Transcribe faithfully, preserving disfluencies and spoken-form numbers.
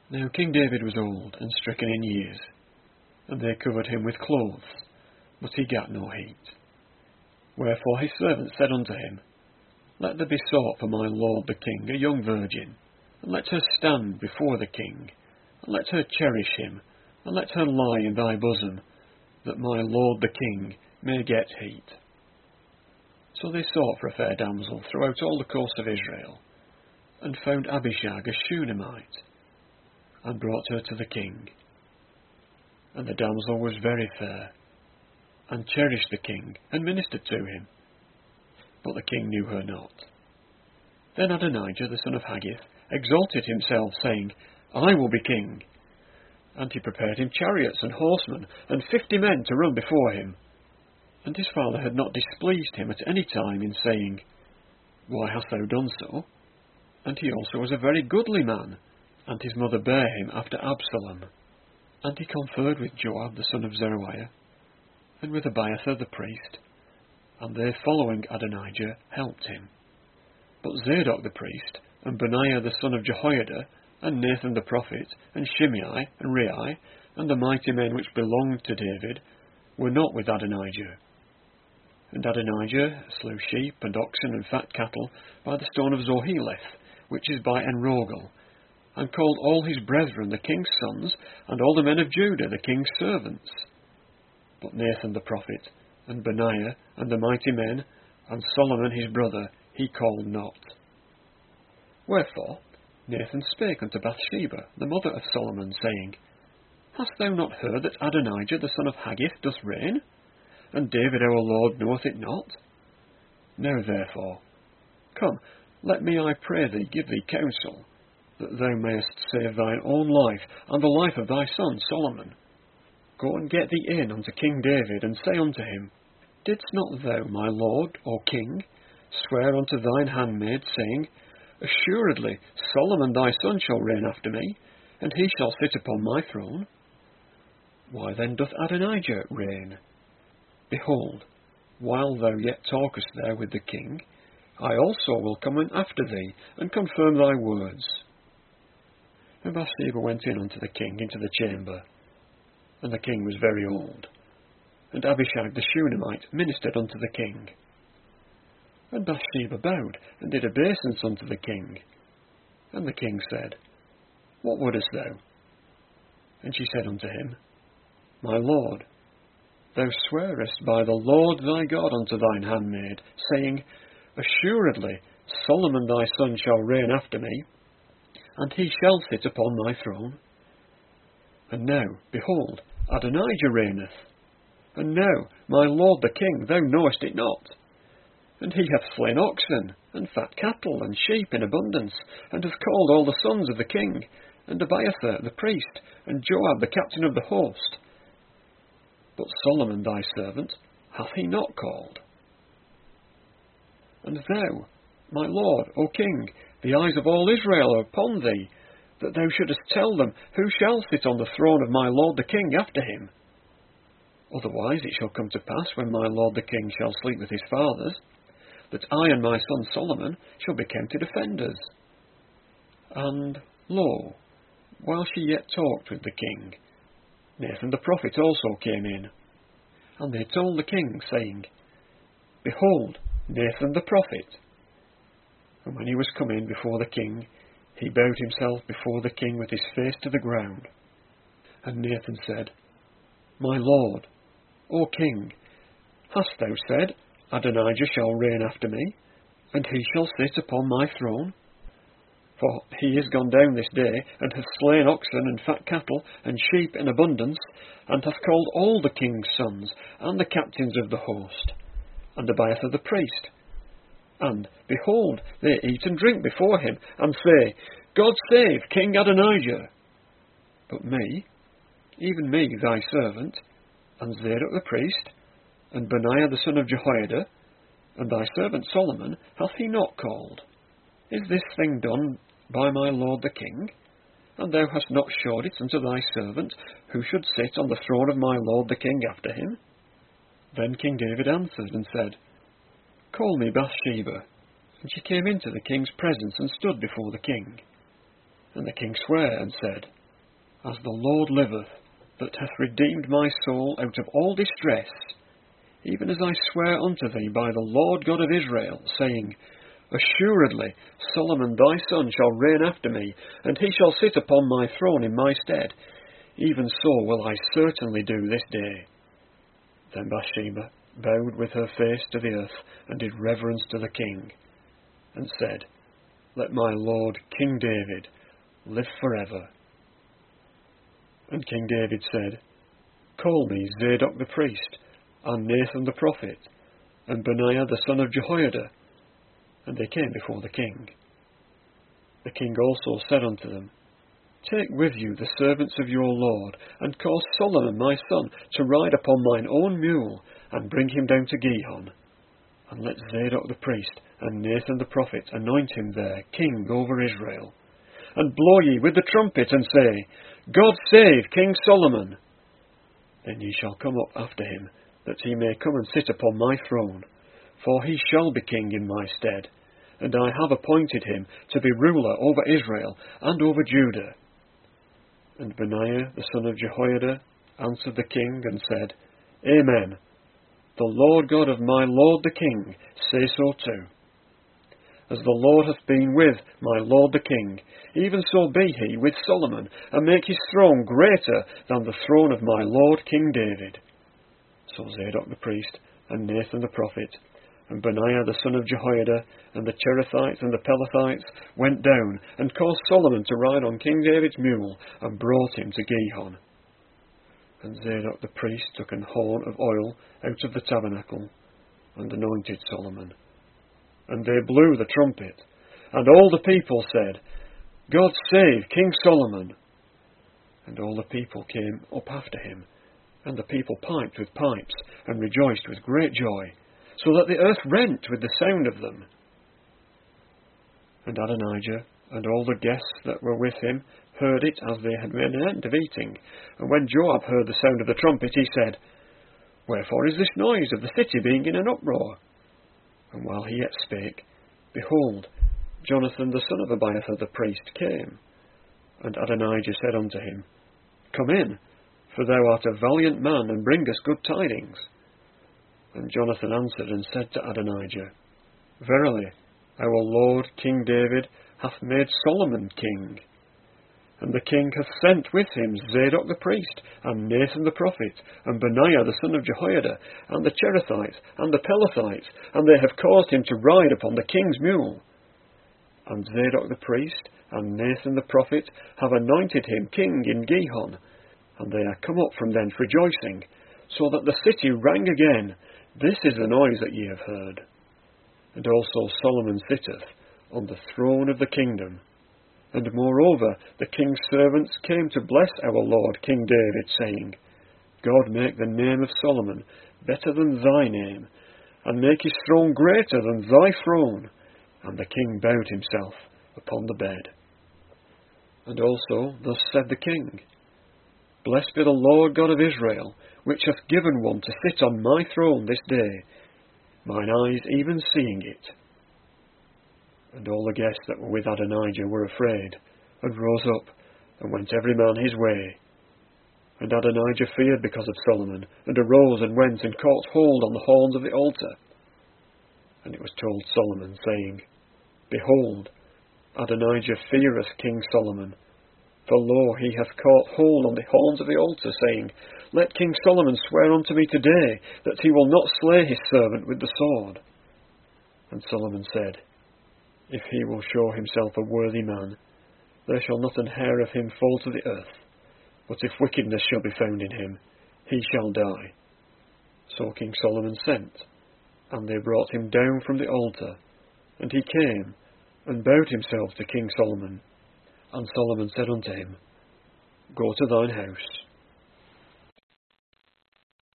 Now King David was old and stricken in years, and they covered him with clothes, but he gat no heat. Wherefore his servants said unto him, Let there be sought for my lord the king a young virgin, and let her stand before the king, and let her cherish him, and let her lie in thy bosom, that my lord the king may get heat. So they sought for a fair damsel throughout all the coast of Israel, and found Abishag a Shunammite, and brought her to the king. And the damsel was very fair, and cherished the king, and ministered to him. But the king knew her not. Then Adonijah the son of Haggith exalted himself, saying, I will be king. And he prepared him chariots and horsemen, and fifty men to run before him. And his father had not displeased him at any time in saying, Why hast thou done so? And he also was a very goodly man, and his mother bare him after Absalom. And he conferred with Joab the son of Zeruiah, and with Abiathar the priest, and they following Adonijah helped him. But Zadok the priest, and Benaiah the son of Jehoiada, and Nathan the prophet, and Shimei, and Rei, and the mighty men which belonged to David, were not with Adonijah. And Adonijah slew sheep and oxen and fat cattle by the stone of Zoheleth, which is by Enrogel, and called all his brethren the king's sons, and all the men of Judah the king's servants. But Nathan the prophet, and Benaiah, and the mighty men, and Solomon his brother, he called not. Wherefore Nathan spake unto Bathsheba, the mother of Solomon, saying, Hast thou not heard that Adonijah the son of Haggith doth reign? And David our Lord knoweth it not? Now therefore, come, let me, I pray thee, give thee counsel, that thou mayest save thine own life, and the life of thy son Solomon. Go and get thee in unto King David, and say unto him, Didst not thou, my lord, O king, swear unto thine handmaid, saying, Assuredly Solomon thy son shall reign after me, and he shall sit upon my throne? Why then doth Adonijah reign? Behold, while thou yet talkest there with the king, I also will come in after thee, and confirm thy words. And Bathsheba went in unto the king into the chamber, and the king was very old. And Abishag the Shunammite ministered unto the king. And Bathsheba bowed, and did obeisance unto the king. And the king said, What wouldest thou? And she said unto him, My lord, thou swearest by the Lord thy God unto thine handmaid, saying, Assuredly Solomon thy son shall reign after me, and he shall sit upon my throne. And now, behold, Adonijah reigneth. And now, my lord the king, thou knowest it not. And he hath slain oxen, and fat cattle, and sheep in abundance, and hath called all the sons of the king, and Abiathar the priest, and Joab the captain of the host. But Solomon thy servant hath he not called. And thou, my lord, O king, the eyes of all Israel are upon thee, that thou shouldest tell them who shall sit on the throne of my lord the king after him. Otherwise it shall come to pass, when my lord the king shall sleep with his fathers, that I and my son Solomon shall be counted offenders. And, lo, while she yet talked with the king, Nathan the prophet also came in. And they told the king, saying, Behold, Nathan the prophet. And when he was come in before the king, he bowed himself before the king with his face to the ground. And Nathan said, My lord, O king, hast thou said, Adonijah shall reign after me, and he shall sit upon my throne? For he is gone down this day, and hath slain oxen and fat cattle, and sheep in abundance, and hath called all the king's sons, and the captains of the host, and Abiathar the priest. And, behold, they eat and drink before him, and say, God save King Adonijah. But me, even me thy servant, and Zadok the priest, and Benaiah the son of Jehoiada, and thy servant Solomon, hath he not called? Is this thing done by my lord the king? And thou hast not showed it unto thy servant, who should sit on the throne of my lord the king after him? Then King David answered and said, Call me Bathsheba. And she came into the king's presence, and stood before the king. And the king sware and said, As the Lord liveth, that hath redeemed my soul out of all distress, even as I swear unto thee by the Lord God of Israel, saying, Assuredly Solomon thy son shall reign after me, and he shall sit upon my throne in my stead. Even so will I certainly do this day. Then Bathsheba bowed with her face to the earth, and did reverence to the king, and said, Let my lord King David live forever. And King David said, Call me Zadok the priest, and Nathan the prophet, and Benaiah the son of Jehoiada. And they came before the king. The king also said unto them, Take with you the servants of your lord, and cause Solomon my son to ride upon mine own mule, and bring him down to Gihon. And let Zadok the priest and Nathan the prophet anoint him there king over Israel. And blow ye with the trumpet, and say, God save King Solomon. Then ye shall come up after him, that he may come and sit upon my throne. For he shall be king in my stead, and I have appointed him to be ruler over Israel and over Judah. And Benaiah the son of Jehoiada answered the king and said, Amen. The Lord God of my lord the king say so too. As the Lord hath been with my lord the king, even so be he with Solomon, and make his throne greater than the throne of my lord King David. So Zadok the priest, and Nathan the prophet, and Benaiah the son of Jehoiada, and the Cherethites and the Pelethites went down, and caused Solomon to ride on King David's mule, and brought him to Gihon. And Zadok the priest took an horn of oil out of the tabernacle, and anointed Solomon. And they blew the trumpet, and all the people said, God save King Solomon. And all the people came up after him, and the people piped with pipes, and rejoiced with great joy, so that the earth rent with the sound of them. And Adonijah and all the guests that were with him heard it as they had made an end of eating. And when Joab heard the sound of the trumpet, he said, Wherefore is this noise of the city being in an uproar? And while he yet spake, behold, Jonathan the son of Abiathar the priest came. And Adonijah said unto him, Come in, for thou art a valiant man, and bringest good tidings. And Jonathan answered and said to Adonijah, Verily, our lord King David hath made Solomon king. And the king hath sent with him Zadok the priest, and Nathan the prophet, and Benaiah the son of Jehoiada, and the Cherethites, and the Pelethites, and they have caused him to ride upon the king's mule. And Zadok the priest, and Nathan the prophet, have anointed him king in Gihon, and they are come up from thence rejoicing, so that the city rang again. This is the noise that ye have heard. And also Solomon sitteth on the throne of the kingdom. And moreover, the king's servants came to bless our lord King David, saying, God make the name of Solomon better than thy name, and make his throne greater than thy throne. And the king bowed himself upon the bed. And also thus said the king, Blessed be the Lord God of Israel, which hath given one to sit on my throne this day, mine eyes even seeing it. And all the guests that were with Adonijah were afraid, and rose up, and went every man his way. And Adonijah feared because of Solomon, and arose and went and caught hold on the horns of the altar. And it was told Solomon, saying, Behold, Adonijah feareth King Solomon. For lo, he hath caught hold on the horns of the altar, saying, Let King Solomon swear unto me today, that he will not slay his servant with the sword. And Solomon said, If he will show himself a worthy man, there shall not an hair of him fall to the earth. But if wickedness shall be found in him, he shall die. So King Solomon sent, and they brought him down from the altar. And he came, and bowed himself to King Solomon. And Solomon said unto him, Go to thine house.